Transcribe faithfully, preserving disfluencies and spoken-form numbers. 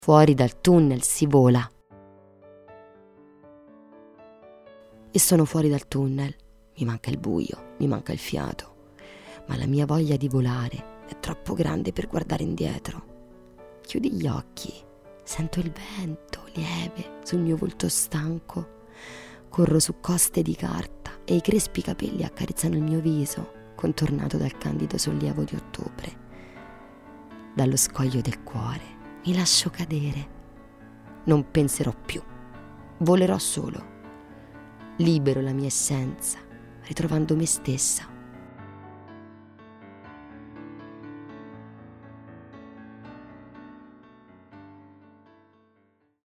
Fuori dal tunnel si vola. E sono fuori dal tunnel. Mi manca il buio, mi manca il fiato, ma la mia voglia di volare è troppo grande per guardare indietro. Chiudi gli occhi, sento il vento lieve sul mio volto stanco. Corro su coste di carta e i crespi capelli accarezzano il mio viso, contornato dal candido sollievo di ottobre. Dallo scoglio del cuore mi lascio cadere. Non penserò più, volerò solo. Libero la mia essenza, ritrovando me stessa.